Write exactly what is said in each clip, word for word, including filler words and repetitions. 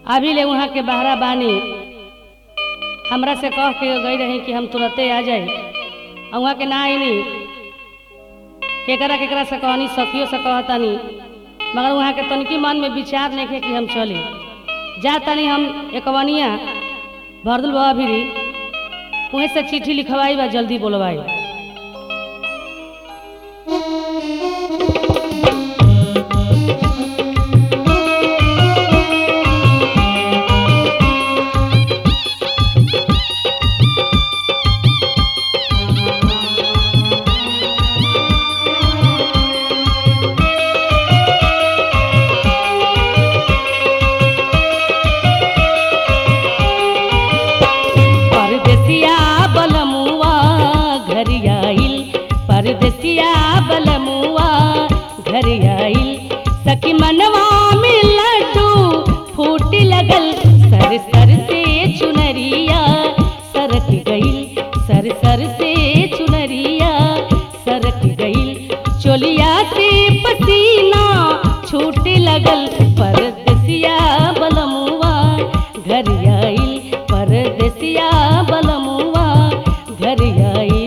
अभी ले वहाँ के बहरा बानी हमरा से कह के गई रही कि हम तुरंते आ जाए, वहाँ के ना आईनी। केकरा केकरा से कहनी, सखियों से कहतानी, मगर वहाँ के तनिकी मन में विचार नहीं है कि हम चले जा तनी। हम एकवनिया भरदुल बाबा भी वहीं से चिट्ठी लिखवाई बा, जल्दी बोलवाई। परदेसिया बलमुआ घर आइल, सखी मनवा में लड्डू फूट लगल। सर सर से चुनरिया सरक गइल, सर सर से चुनरिया सरक गइल। चोलिया से पसीना छूट लगल। परदेसिया बलमुआ घर आइल, परदेसिया बलमुआ घर आइल।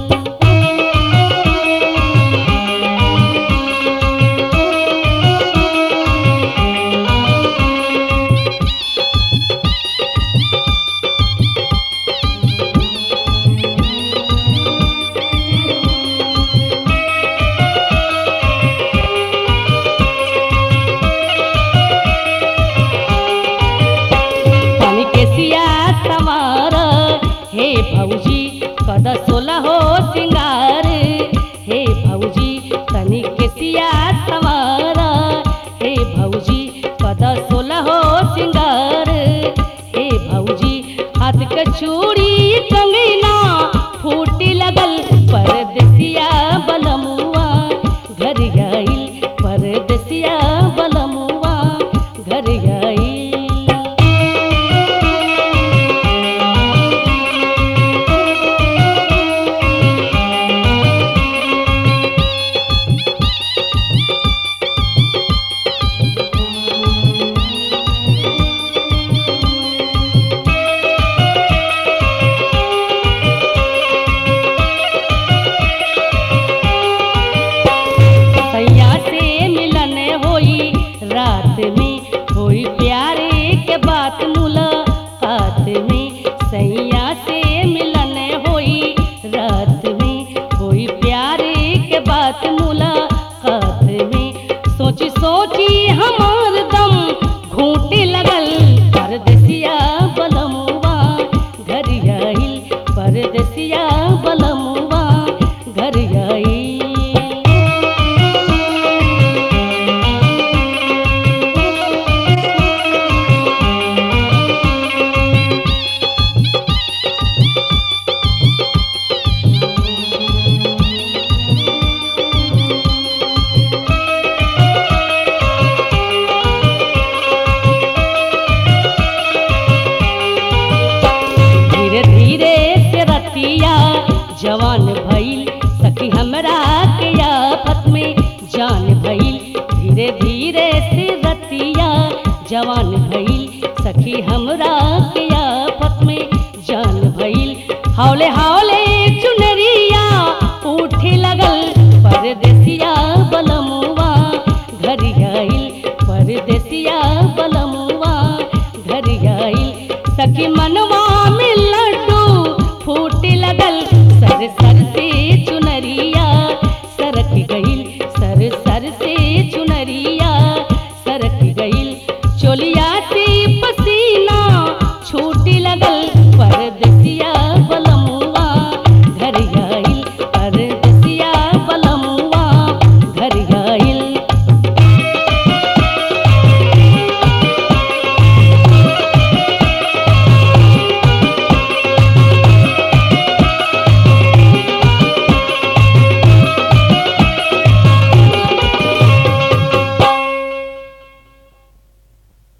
हे भौजी कदा सोला हो सिंगार, हे भौजी तनी केसिया सवारा। हे भौजी कदा सोला हो सिंगार, हे भौजी हाथ के चूड़ी कंगना फूट लगल। परदेसिया बलमुआ घर आइल, परदेसिया बलमुआ घर आइल। रात में कोई प्यारे के बात मुलाकात में, सैया से मिलन होई। रात में कोई प्यारे के बात मुलाकात में, सोची सोची हमार दम घूंटे लगल। परदेसिया बलमुआ घर आइल, परदेसिया बलमुआ घर आइल। जवान भइल सखी हमरा के आफत में जान भइल। धीरे धीरे से रतिया जवान भइल सखी हमरा के आफत में जान भइल। हौले हौले चुनरिया उठे लगल। परदेसिया बलमुआ घर आइल, परदेसिया बलमुआ घर आइल। सखी मनवा में लड्डू फूट लगल। सर सर से चुनरिया सरक गइल, सर सर से चुनरिया